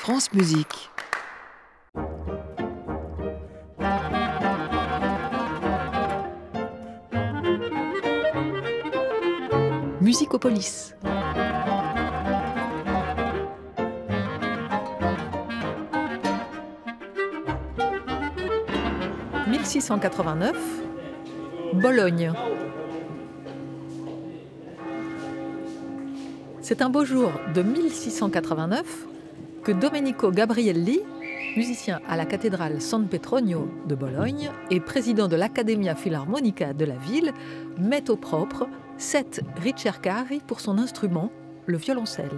France Musique. Musicopolis. « 1689, Bologne. C'est un beau jour de 1689 que Domenico Gabrielli, musicien à la cathédrale San Petronio de Bologne et président de l'Accademia Filarmonica de la ville, met au propre 7 ricercari pour son instrument, le violoncelle.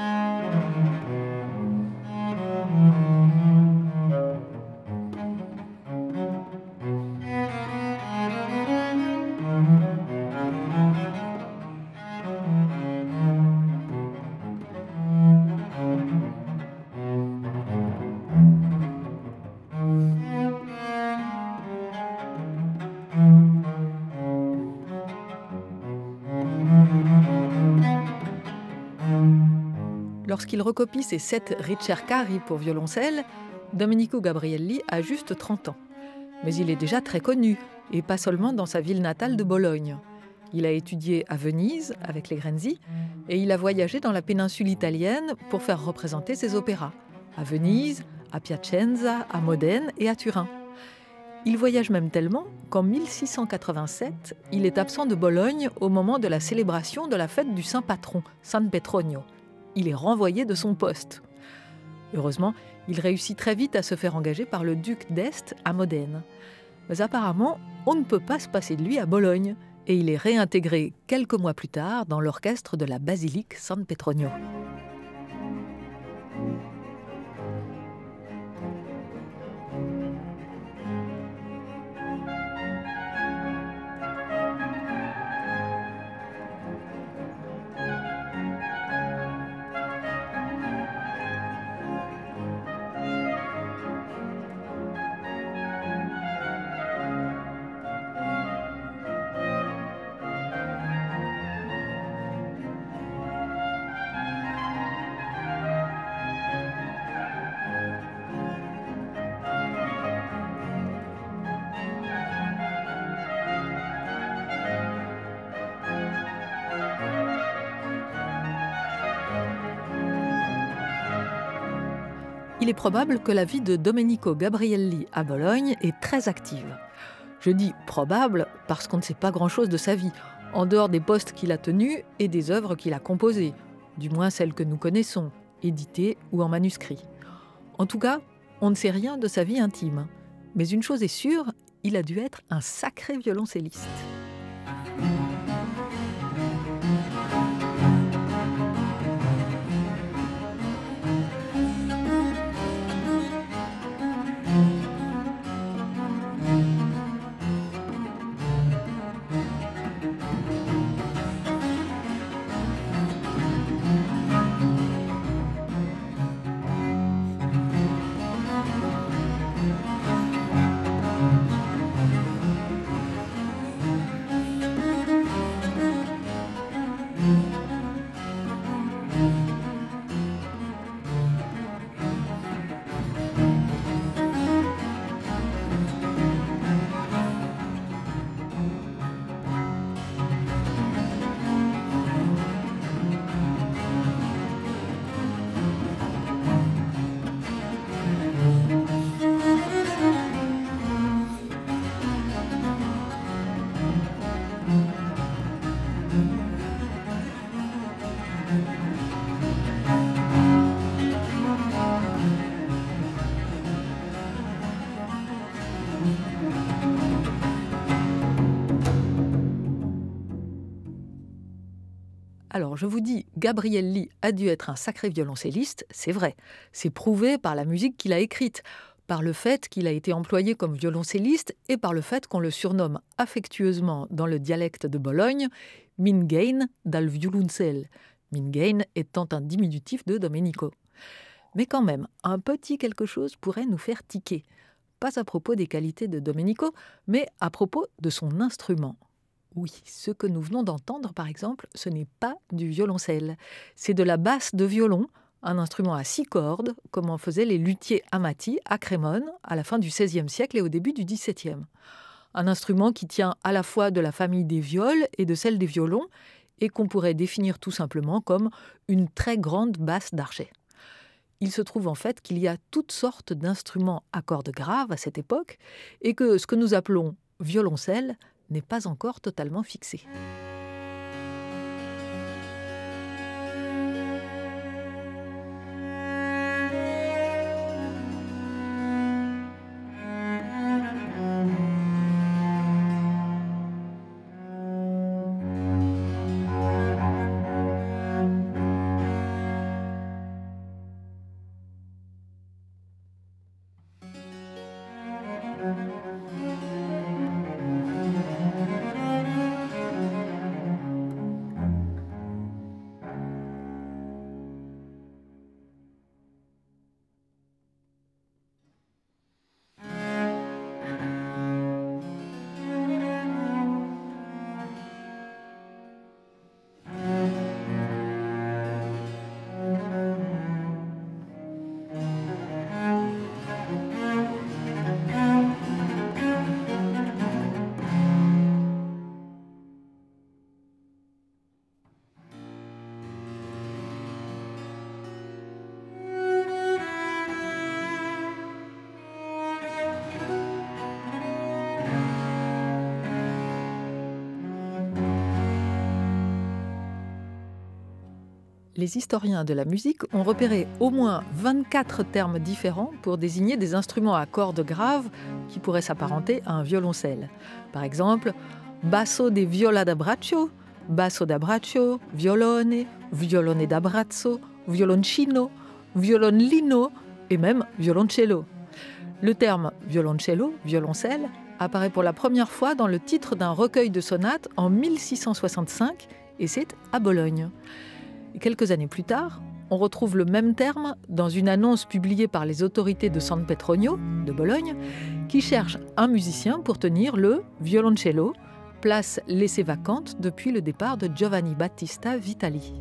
Lorsqu'il recopie ses 7 ricercari pour violoncelle, Domenico Gabrielli a juste 30 ans. Mais il est déjà très connu, et pas seulement dans sa ville natale de Bologne. Il a étudié à Venise, avec les Grenzi, et il a voyagé dans la péninsule italienne pour faire représenter ses opéras, à Venise, à Piacenza, à Modène et à Turin. Il voyage même tellement qu'en 1687, il est absent de Bologne au moment de la célébration de la fête du saint patron, San Petronio. Il est renvoyé de son poste. Heureusement, il réussit très vite à se faire engager par le duc d'Este à Modène. Mais apparemment, on ne peut pas se passer de lui à Bologne, et il est réintégré quelques mois plus tard dans l'orchestre de la basilique San Petronio. Il est probable que la vie de Domenico Gabrielli à Bologne est très active. Je dis probable parce qu'on ne sait pas grand-chose de sa vie, en dehors des postes qu'il a tenus et des œuvres qu'il a composées, du moins celles que nous connaissons, éditées ou en manuscrit. En tout cas, on ne sait rien de sa vie intime. Mais une chose est sûre, il a dû être un sacré violoncelliste. Alors, je vous dis, Gabrielli a dû être un sacré violoncelliste, c'est vrai. C'est prouvé par la musique qu'il a écrite, par le fait qu'il a été employé comme violoncelliste et par le fait qu'on le surnomme affectueusement dans le dialecte de Bologne « Mingain dal violoncel », Mingain étant un diminutif de Domenico. Mais quand même, un petit quelque chose pourrait nous faire tiquer. Pas à propos des qualités de Domenico, mais à propos de son instrument. Oui, ce que nous venons d'entendre, par exemple, ce n'est pas du violoncelle. C'est de la basse de violon, un instrument à 6 cordes, comme en faisaient les luthiers amati à Crémone à la fin du XVIe siècle et au début du XVIIe. Un instrument qui tient à la fois de la famille des viols et de celle des violons, et qu'on pourrait définir tout simplement comme une très grande basse d'archet. Il se trouve en fait qu'il y a toutes sortes d'instruments à cordes graves à cette époque, et que ce que nous appelons violoncelle n'est pas encore totalement fixé. Les historiens de la musique ont repéré au moins 24 termes différents pour désigner des instruments à cordes graves qui pourraient s'apparenter à un violoncelle. Par exemple, basso de viola da braccio, basso da braccio, violone, violone da braccio, violoncino, violonlino et même violoncello. Le terme violoncello, violoncelle, apparaît pour la première fois dans le titre d'un recueil de sonates en 1665 et c'est à Bologne. Et quelques années plus tard, on retrouve le même terme dans une annonce publiée par les autorités de San Petronio, de Bologne, qui cherchent un musicien pour tenir le violoncello, place laissée vacante depuis le départ de Giovanni Battista Vitali.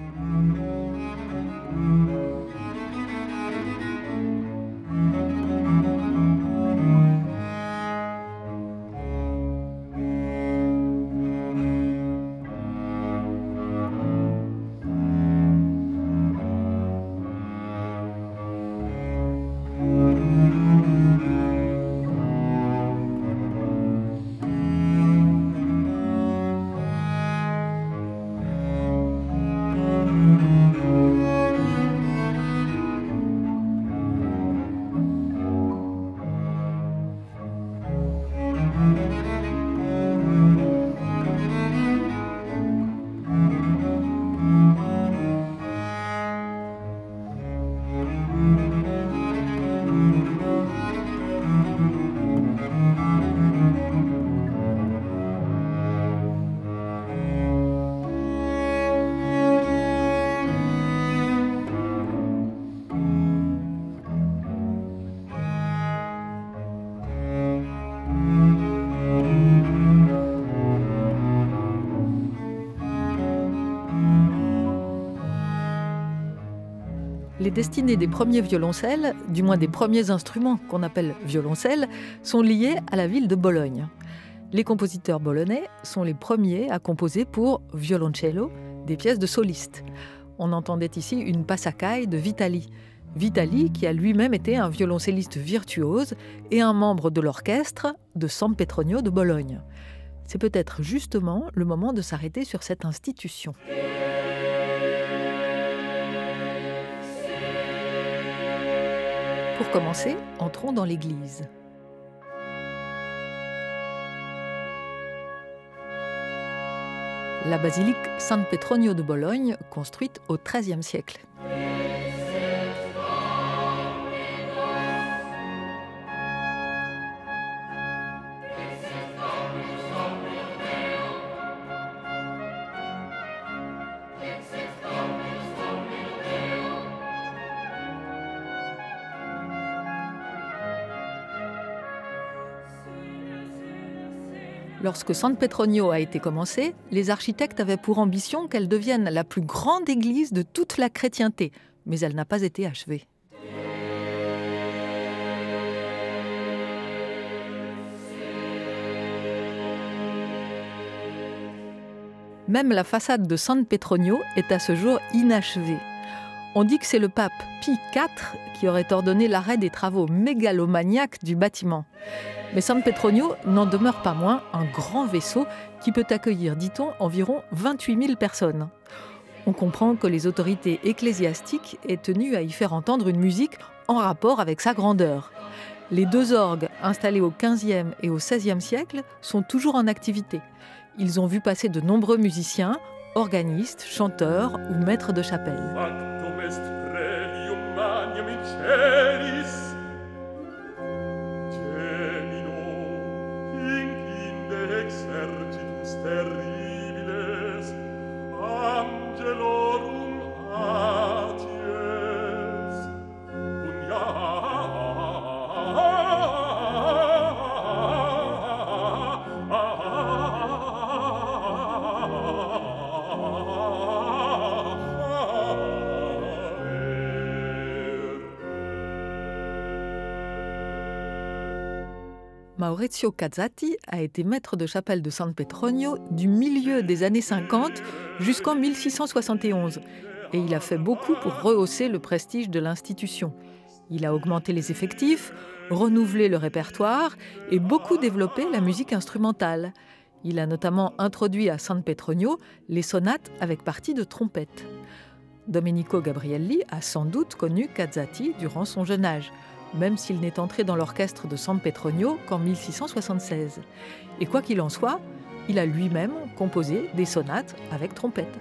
Les destinées des premiers violoncelles, du moins des premiers instruments qu'on appelle violoncelles, sont liées à la ville de Bologne. Les compositeurs bolonais sont les premiers à composer pour violoncello des pièces de solistes. On entendait ici une Passacaglie de Vitali. Vitali qui a lui-même été un violoncelliste virtuose et un membre de l'orchestre de San Petronio de Bologne. C'est peut-être justement le moment de s'arrêter sur cette institution. Pour commencer, entrons dans l'église. La basilique San Petronio de Bologne, construite au XIIIe siècle. Lorsque San Petronio a été commencée, les architectes avaient pour ambition qu'elle devienne la plus grande église de toute la chrétienté, mais elle n'a pas été achevée. Même la façade de San Petronio est à ce jour inachevée. On dit que c'est le pape Pie IV qui aurait ordonné l'arrêt des travaux mégalomaniaques du bâtiment. Mais San Petronio n'en demeure pas moins un grand vaisseau qui peut accueillir, dit-on, environ 28 000 personnes. On comprend que les autorités ecclésiastiques aient tenu à y faire entendre une musique en rapport avec sa grandeur. Les 2 orgues installés au XVe et au XVIe siècle sont toujours en activité. Ils ont vu passer de nombreux musiciens, organistes, chanteurs ou maîtres de chapelle. Maurizio Casati a été maître de chapelle de San Petronio du milieu des années 50 jusqu'en 1671. Et il a fait beaucoup pour rehausser le prestige de l'institution. Il a augmenté les effectifs, renouvelé le répertoire et beaucoup développé la musique instrumentale. Il a notamment introduit à San Petronio les sonates avec partie de trompette. Domenico Gabrielli a sans doute connu Casati durant son jeune âge, même s'il n'est entré dans l'orchestre de San Petronio qu'en 1676. Et quoi qu'il en soit, il a lui-même composé des sonates avec trompette.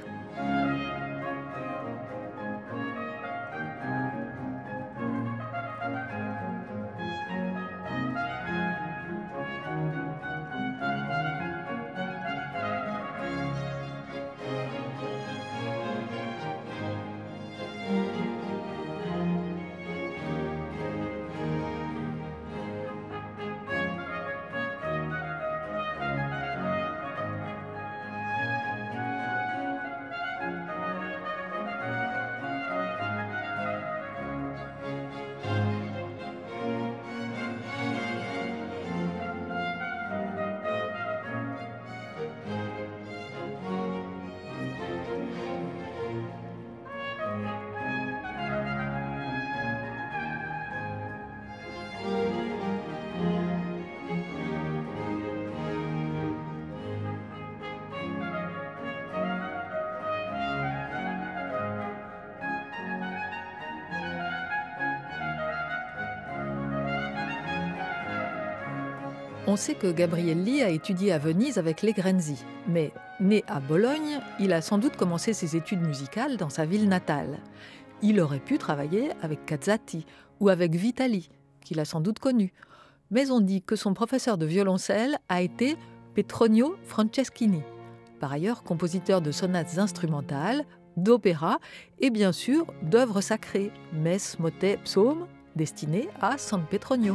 On sait que Gabrielli a étudié à Venise avec Legrenzi, mais né à Bologne, il a sans doute commencé ses études musicales dans sa ville natale. Il aurait pu travailler avec Casati ou avec Vitali, qu'il a sans doute connu. Mais on dit que son professeur de violoncelle a été Petronio Franceschini, par ailleurs compositeur de sonates instrumentales, d'opéra et bien sûr d'œuvres sacrées, messes, motets, psaumes, destinés à San Petronio.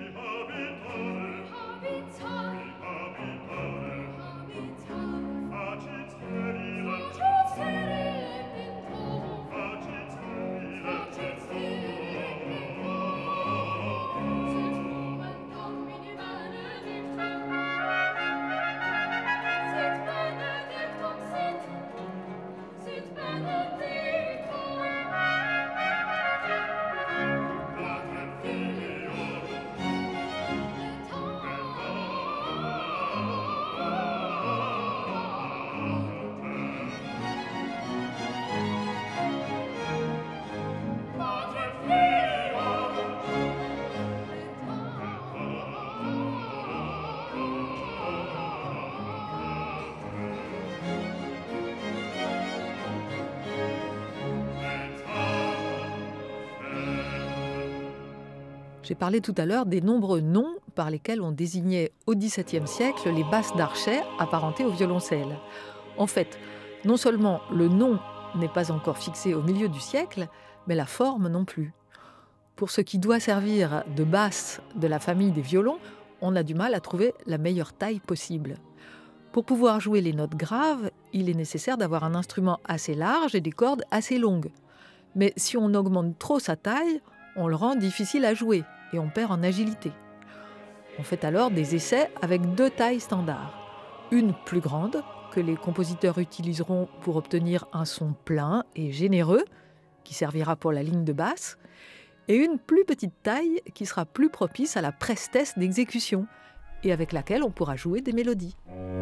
J'ai parlé tout à l'heure des nombreux noms par lesquels on désignait au XVIIe siècle les basses d'archet apparentées au violoncelle. En fait, non seulement le nom n'est pas encore fixé au milieu du siècle, mais la forme non plus. Pour ce qui doit servir de basse de la famille des violons, on a du mal à trouver la meilleure taille possible. Pour pouvoir jouer les notes graves, il est nécessaire d'avoir un instrument assez large et des cordes assez longues. Mais si on augmente trop sa taille, on le rend difficile à jouer et on perd en agilité. On fait alors des essais avec 2 tailles standards. Une plus grande, que les compositeurs utiliseront pour obtenir un son plein et généreux, qui servira pour la ligne de basse, et une plus petite taille qui sera plus propice à la prestesse d'exécution et avec laquelle on pourra jouer des mélodies.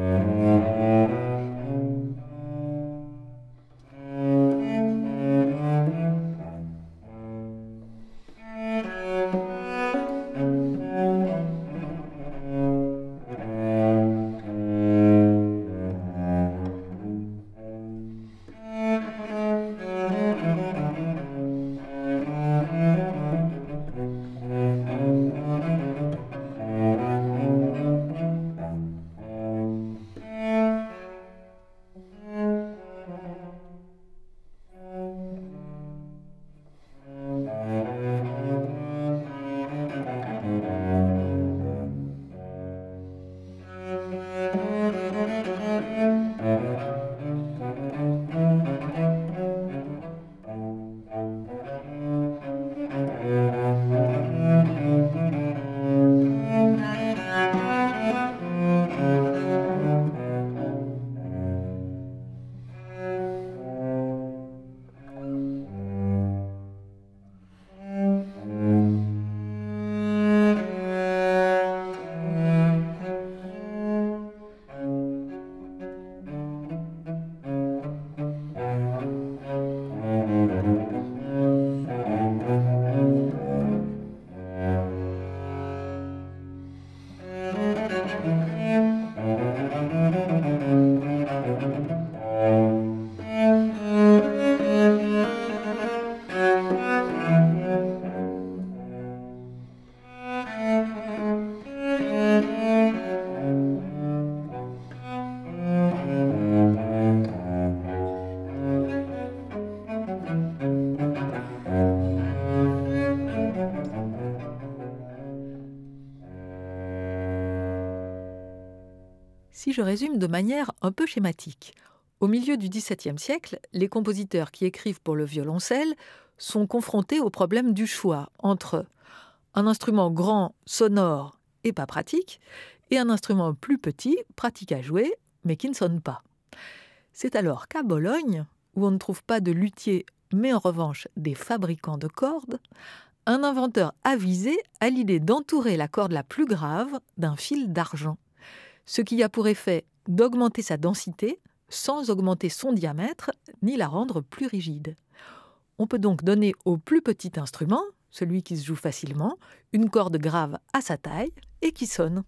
Si je résume de manière un peu schématique, au milieu du XVIIe siècle, les compositeurs qui écrivent pour le violoncelle sont confrontés au problème du choix entre un instrument grand, sonore et pas pratique, et un instrument plus petit, pratique à jouer, mais qui ne sonne pas. C'est alors qu'à Bologne, où on ne trouve pas de luthier, mais en revanche des fabricants de cordes, un inventeur avisé a l'idée d'entourer la corde la plus grave d'un fil d'argent, ce qui a pour effet d'augmenter sa densité sans augmenter son diamètre ni la rendre plus rigide. On peut donc donner au plus petit instrument, celui qui se joue facilement, une corde grave à sa taille et qui sonne.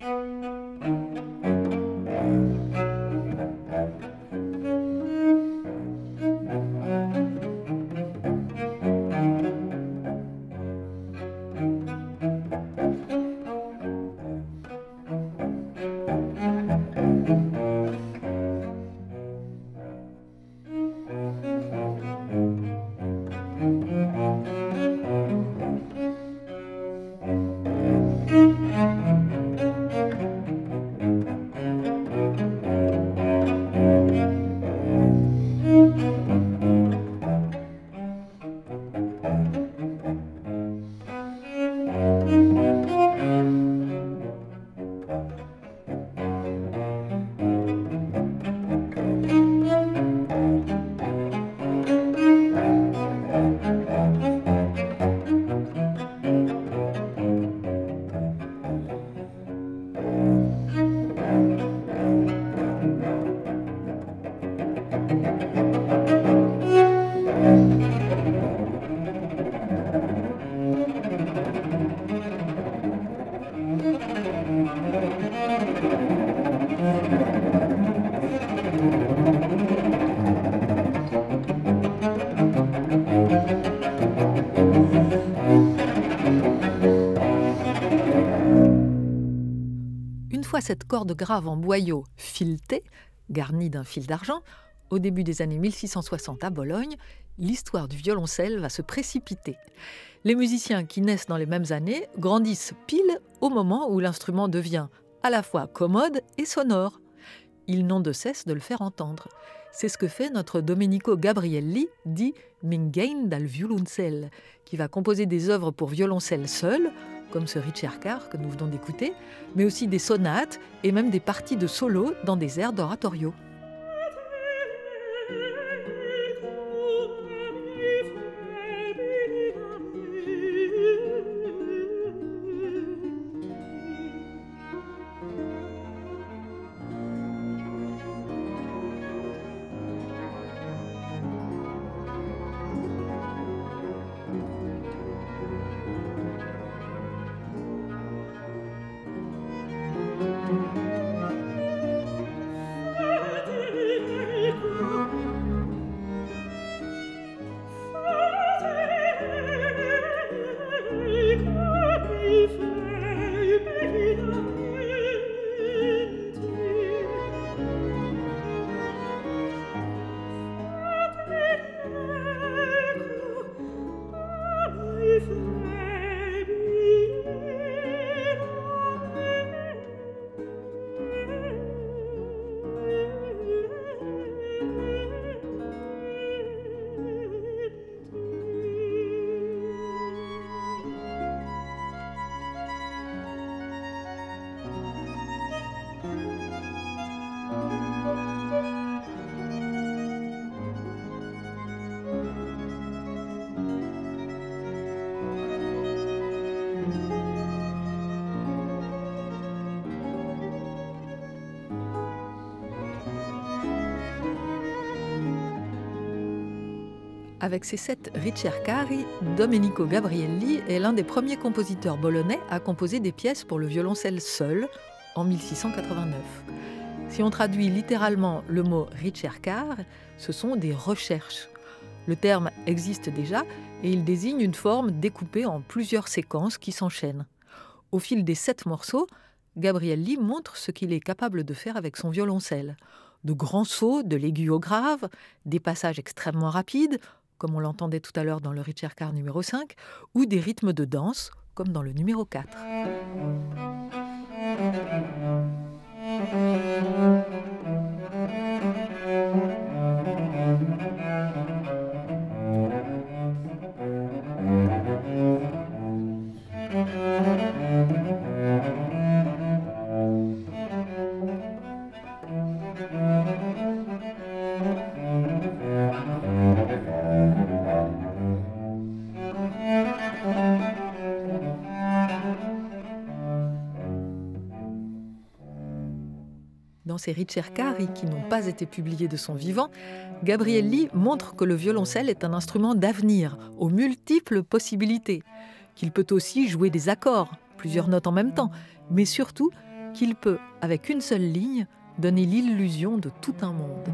Une fois cette corde grave en boyau filetée, garnie d'un fil d'argent, au début des années 1660 à Bologne, l'histoire du violoncelle va se précipiter. Les musiciens qui naissent dans les mêmes années grandissent pile au moment où l'instrument devient à la fois commode et sonore. Ils n'ont de cesse de le faire entendre. C'est ce que fait notre Domenico Gabrielli, dit Mingain dal violoncelle, qui va composer des œuvres pour violoncelle seul, comme ce ricercar que nous venons d'écouter, mais aussi des sonates et même des parties de solo dans des airs d'oratorio. Avec ses 7 ricercari, Domenico Gabrielli est l'un des premiers compositeurs bolonais à composer des pièces pour le violoncelle seul en 1689. Si on traduit littéralement le mot ricercar, ce sont des recherches. Le terme existe déjà et il désigne une forme découpée en plusieurs séquences qui s'enchaînent. Au fil des 7 morceaux, Gabrielli montre ce qu'il est capable de faire avec son violoncelle. De grands sauts de l'aigu au grave, des passages extrêmement rapides, comme on l'entendait tout à l'heure dans le ricercar numéro 5, ou des rythmes de danse, comme dans le numéro 4. Dans ces ricercari qui n'ont pas été publiés de son vivant, Gabrielli montre que le violoncelle est un instrument d'avenir, aux multiples possibilités, qu'il peut aussi jouer des accords, plusieurs notes en même temps, mais surtout qu'il peut, avec une seule ligne, donner l'illusion de tout un monde.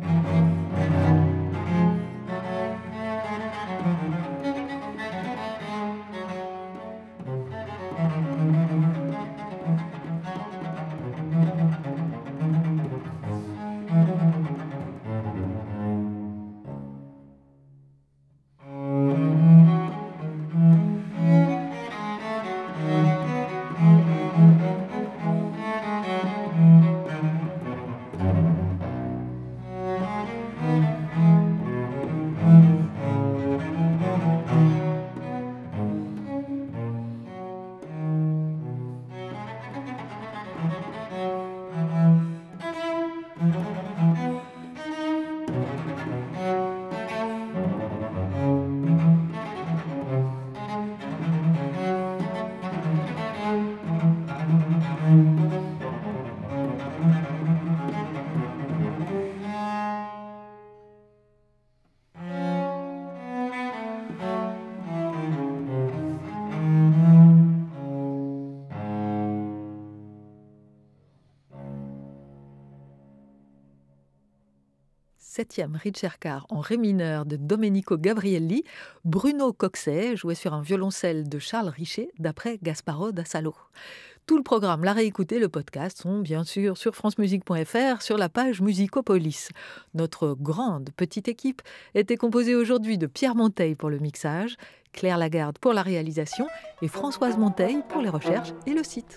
Septième ricercar en ré mineur de Domenico Gabrielli, Bruno Coxet jouait sur un violoncelle de Charles Richet d'après Gasparo da Salo. Tout le programme, la réécouter, le podcast sont bien sûr sur francemusique.fr sur la page Musicopolis. Notre grande petite équipe était composée aujourd'hui de Pierre Monteil pour le mixage, Claire Lagarde pour la réalisation et Françoise Monteil pour les recherches et le site.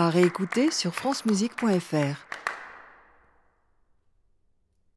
À réécouter sur francemusique.fr.